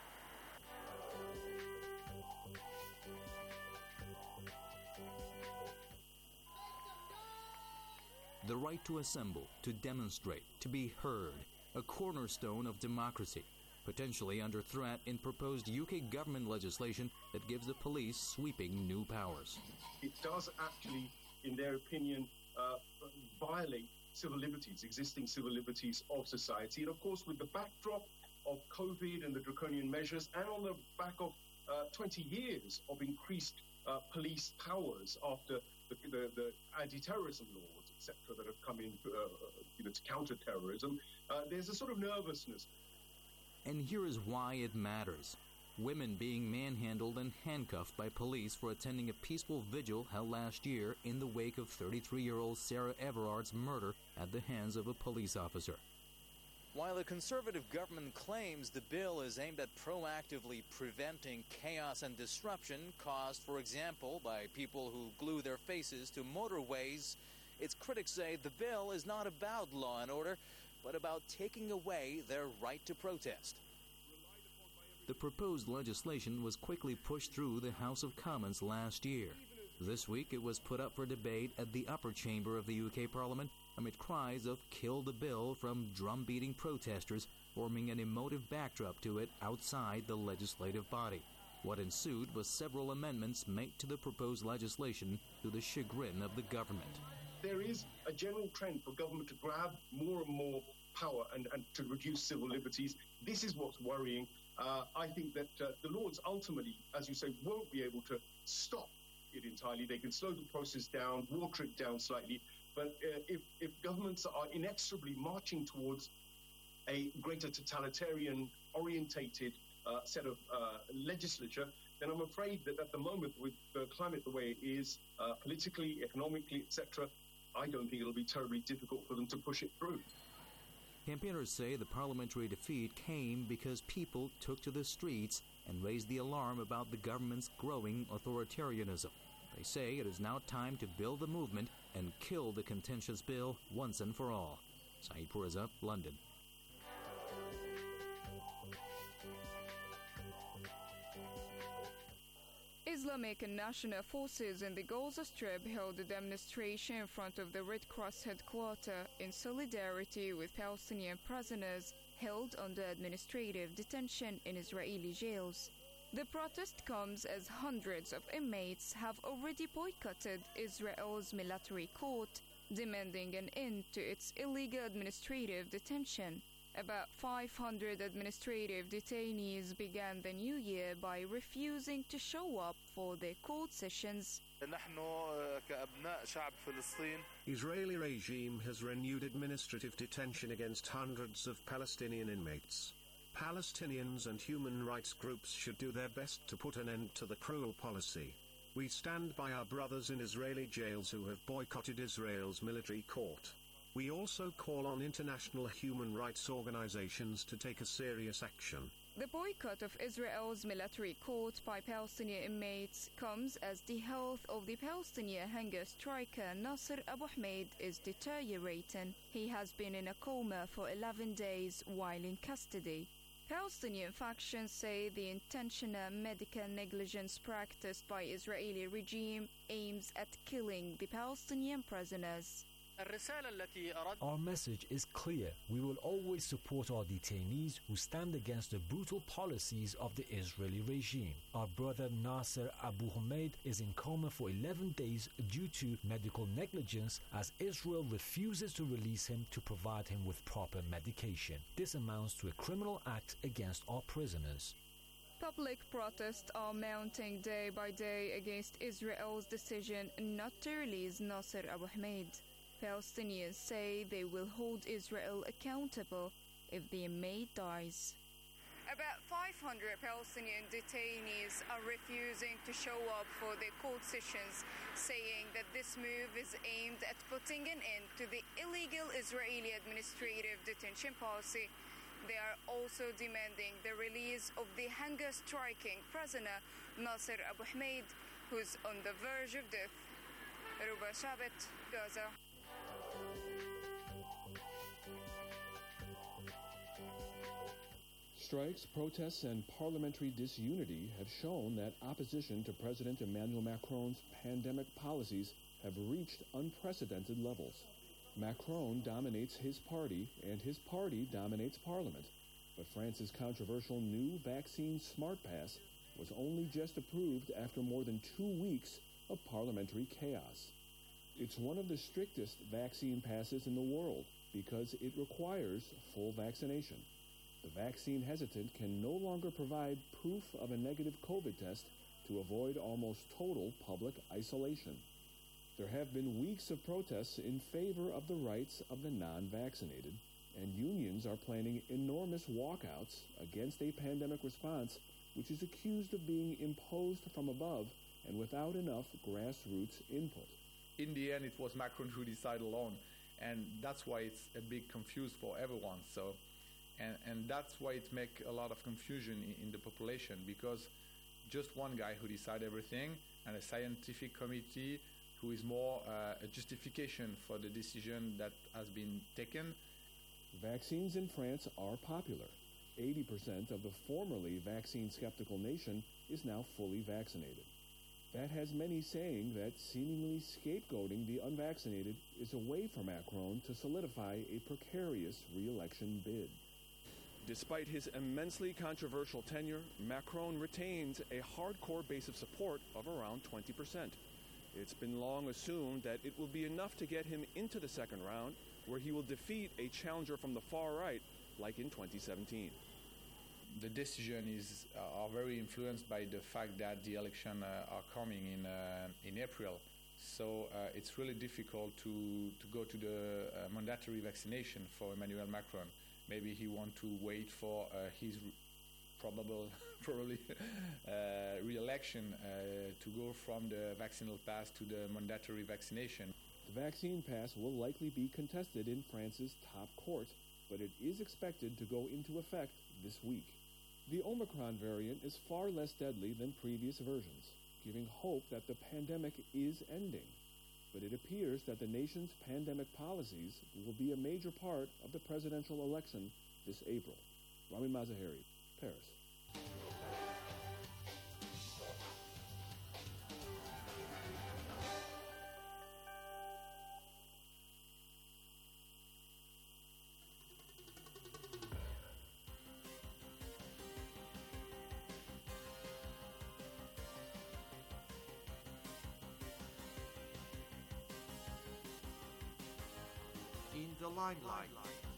The right to assemble, to demonstrate, to be heard, a cornerstone of democracy, potentially under threat in proposed U K government legislation that gives the police sweeping new powers. It does actually, in their opinion, uh, violate civil liberties, existing civil liberties of society. And of course, with the backdrop of COVID and the draconian measures, and on the back of uh, twenty years of increased uh, police powers after the, the, the anti-terrorism laws, et cetera, that have come in uh, you know, to counter terrorism, uh, there's a sort of nervousness. And here is why it matters. Women being manhandled and handcuffed by police for attending a peaceful vigil held last year in the wake of thirty-three-year-old Sarah Everard's murder at the hands of a police officer. While the Conservative government claims the bill is aimed at proactively preventing chaos and disruption caused, for example, by people who glue their faces to motorways, its critics say the bill is not about law and order, but about taking away their right to protest. The proposed legislation was quickly pushed through the House of Commons last year. This week it was put up for debate at the upper chamber of the U K Parliament amid cries of "kill the bill" from drum-beating protesters, forming an emotive backdrop to it outside the legislative body. What ensued was several amendments made to the proposed legislation to the chagrin of the government. There is a general trend for government to grab more and more power and, and to reduce civil liberties. This is what's worrying. Uh, I think that uh, the Lords ultimately, as you say, won't be able to stop it entirely. They can slow the process down, water it down slightly. But uh, if, if governments are inexorably marching towards a greater totalitarian-orientated uh, set of uh, legislature, then I'm afraid that at the moment, with the climate the way it is, uh, politically, economically, et cetera, I don't think it'll be terribly difficult for them to push it through. Campaigners say the parliamentary defeat came because people took to the streets and raised the alarm about the government's growing authoritarianism. They say it is now time to build the movement and kill the contentious bill once and for all. Saeed Pourreza, London. Islamic and national forces in the Gaza Strip held a demonstration in front of the Red Cross headquarters in solidarity with Palestinian prisoners held under administrative detention in Israeli jails. The protest comes as hundreds of inmates have already boycotted Israel's military court, demanding an end to its illegal administrative detention. About five hundred administrative detainees began the new year by refusing to show up for their court sessions. Israeli regime has renewed administrative detention against hundreds of Palestinian inmates. Palestinians and human rights groups should do their best to put an end to the cruel policy. We stand by our brothers in Israeli jails who have boycotted Israel's military court. We also call on international human rights organizations to take a serious action. The boycott of Israel's military court by Palestinian inmates comes as the health of the Palestinian hunger striker Nasser Abu Hamid is deteriorating. He has been in a coma for eleven days while in custody. Palestinian factions say the intentional medical negligence practiced by Israeli regime aims at killing the Palestinian prisoners. Our message is clear. We will always support our detainees who stand against the brutal policies of the Israeli regime. Our brother Nasser Abu Hamid is in coma for eleven days due to medical negligence, as Israel refuses to release him to provide him with proper medication. This amounts to a criminal act against our prisoners. Public protests are mounting day by day against Israel's decision not to release Nasser Abu Hamid. Palestinians say they will hold Israel accountable if the inmate dies. About five five hundred Palestinian detainees are refusing to show up for their court sessions, saying that this move is aimed at putting an end to the illegal Israeli administrative detention policy. They are also demanding the release of the hunger-striking prisoner Nasser Abu Hamid, who's on the verge of death. Ruba Shabet, Gaza. Strikes, protests, and parliamentary disunity have shown that opposition to President Emmanuel Macron's pandemic policies have reached unprecedented levels. Macron dominates his party, and his party dominates Parliament. But France's controversial new vaccine Smart Pass was only just approved after more than two weeks of parliamentary chaos. It's one of the strictest vaccine passes in the world because it requires full vaccination. The vaccine hesitant can no longer provide proof of a negative COVID test to avoid almost total public isolation. There have been weeks of protests in favor of the rights of the non-vaccinated, and unions are planning enormous walkouts against a pandemic response which is accused of being imposed from above and without enough grassroots input. In the end, it was Macron who decided alone, and that's why it's a big confuse for everyone. So, and, and that's why it makes a lot of confusion in, in the population, because just one guy who decided everything and a scientific committee who is more uh, a justification for the decision that has been taken. Vaccines in France are popular. eighty percent of the formerly vaccine-skeptical nation is now fully vaccinated. That has many saying that seemingly scapegoating the unvaccinated is a way for Macron to solidify a precarious re-election bid. Despite his immensely controversial tenure, Macron retains a hardcore base of support of around twenty percent. It's been long assumed that it will be enough to get him into the second round, where he will defeat a challenger from the far right, like in twenty seventeen. The decision is uh, are very influenced by the fact that the election uh, are coming in uh, in April. So uh, it's really difficult to to go to the uh, mandatory vaccination for Emmanuel Macron. Maybe he want to wait for uh, his probable probably uh, re-election uh, to go from the vaccinal pass to the mandatory vaccination. The vaccine pass will likely be contested in France's top court, but it is expected to go into effect this week. The Omicron variant is far less deadly than previous versions, giving hope that the pandemic is ending. But it appears that the nation's pandemic policies will be a major part of the presidential election this April. Ramin Mazaheri, Paris. In the limelight.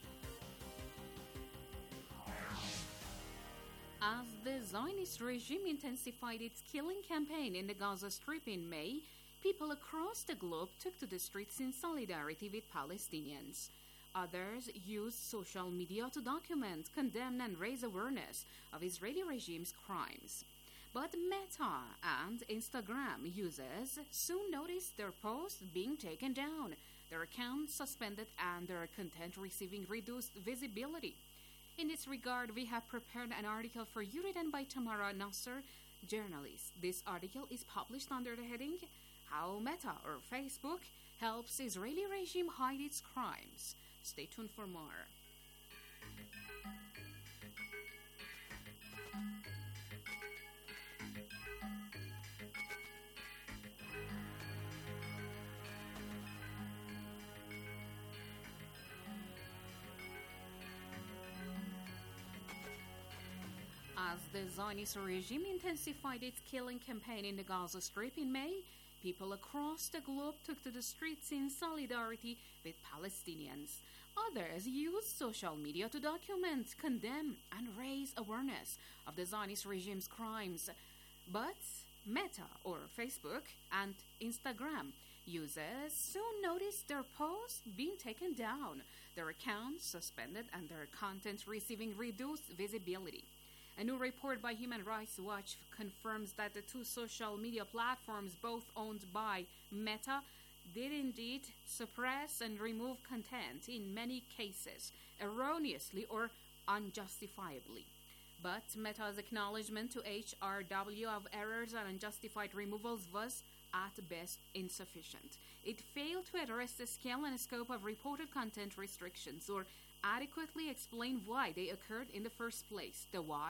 As the Zionist regime intensified its killing campaign in the Gaza Strip in May, people across the globe took to the streets in solidarity with Palestinians. Others used social media to document, condemn, and raise awareness of Israeli regime's crimes. But Meta and Instagram users soon noticed their posts being taken down, their accounts suspended, and their content receiving reduced visibility. In this regard, we have prepared an article for you written by Tamara Nasser, journalist. This article is published under the heading, How Meta or Facebook Helps Israeli Regime Hide Its Crimes. Stay tuned for more. As the Zionist regime intensified its killing campaign in the Gaza Strip in May, people across the globe took to the streets in solidarity with Palestinians. Others used social media to document, condemn, and raise awareness of the Zionist regime's crimes. But Meta, or Facebook, and Instagram users soon noticed their posts being taken down, their accounts suspended, and their content receiving reduced visibility. A new report by Human Rights Watch confirms that the two social media platforms, both owned by Meta, did indeed suppress and remove content in many cases, erroneously or unjustifiably. But Meta's acknowledgement to H R W of errors and unjustified removals was, at best, insufficient. It failed to address the scale and scope of reported content restrictions or adequately explain why they occurred in the first place. The why